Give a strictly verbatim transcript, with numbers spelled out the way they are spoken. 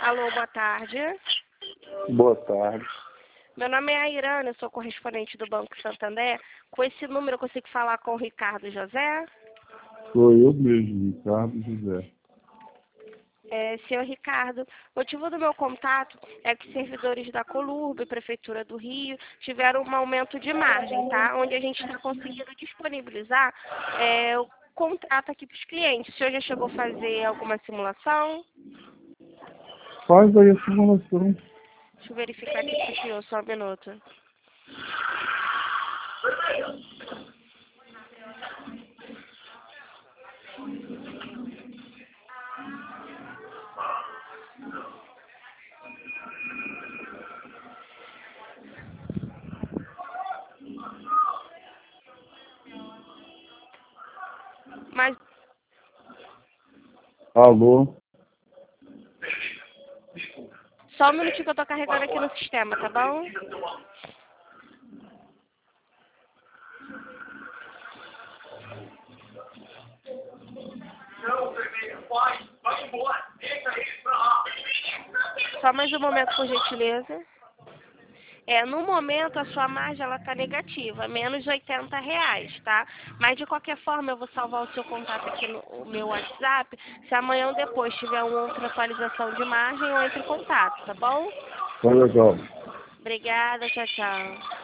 Alô, boa tarde. Boa tarde. Meu nome é Airana, eu sou correspondente do Banco Santander. Com esse número eu consigo falar com o Ricardo José? Sou eu mesmo, Ricardo José. É, senhor Ricardo, o motivo do meu contato é que servidores da Colurb, Prefeitura do Rio, tiveram um aumento de margem, tá? Onde a gente está conseguindo disponibilizar é, o contrato aqui para os clientes. O senhor já chegou a fazer alguma simulação? Faz aí a simulação. Deixa eu verificar aqui com o senhor, só um minuto. Mas Alô? só um minutinho que eu tô carregando aqui no sistema, tá bom? Só mais um momento, por gentileza. É, no momento a sua margem ela tá negativa, menos de oitenta reais, tá? Mas de qualquer forma eu vou salvar o seu contato aqui no o meu WhatsApp. Se amanhã ou depois tiver uma outra atualização de margem, eu entro em contato, tá bom? Tá legal. Obrigada, tchau, tchau.